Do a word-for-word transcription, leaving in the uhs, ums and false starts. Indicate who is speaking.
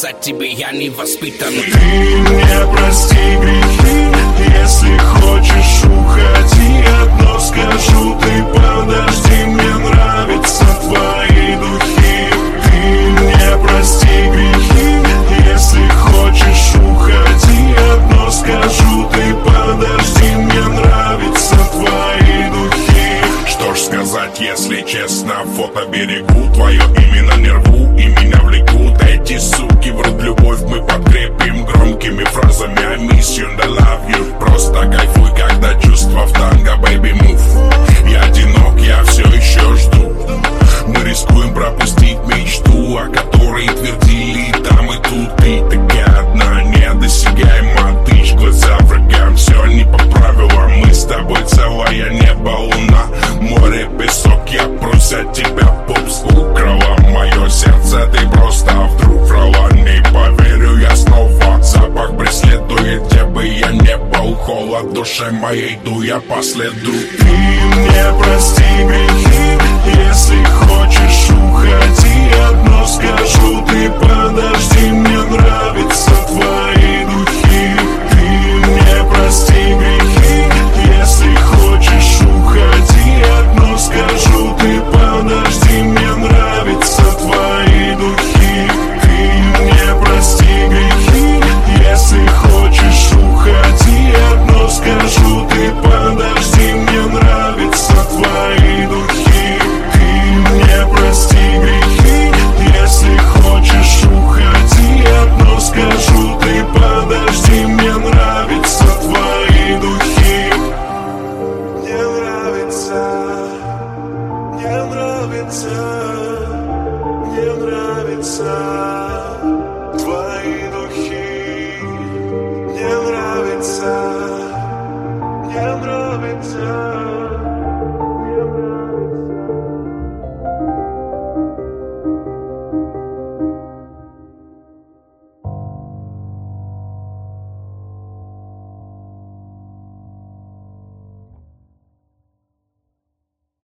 Speaker 1: сказать тебе, я не воспитан.
Speaker 2: Ты мне прости грехи, если хочешь уходи. Одно скажу, ты подожди, мне нравятся твои духи. Ты мне прости грехи, если хочешь уходи. Одно скажу, ты подожди, мне нравятся твои духи. Что ж сказать, если честно, фото берегу, твое имя на нерву и меня влекут эти суки. В рот любовь мы подкрепим громкими фразами I miss you and I love you. Просто кайфуй, когда чувства в танго, baby move. Я одинок, я все еще жду. Мы рискуем пропустить мечту, о которой твердили и там и тут. Ты такая одна, недосягаема, тычь глаза врагам. Все не по правилам, мы с тобой целое небо, луна, море, песок. Я прося тебя, попс, украла мое сердце. Ты просто вдруг врала, не поверю я снова. Запах преследует, где бы я не был. Холод душе моей, иду я по следу. Ты мне прости грехи, если хочешь уходи. Одно скажу, ты подожди, мне нравятся твои духи. Ты мне прости грехи, если хочешь уходи. Одно скажу, ты подожди, мне нравятся твои духи. Ты мне прости грехи, если хочешь уходи. Одно скажу, ты подожди, мне нравятся твои духи. Ты мне прости грехи, если хочешь уходи. Одно скажу, ты подожди, мне нравятся твои духи. Мне нравится, мне нравится.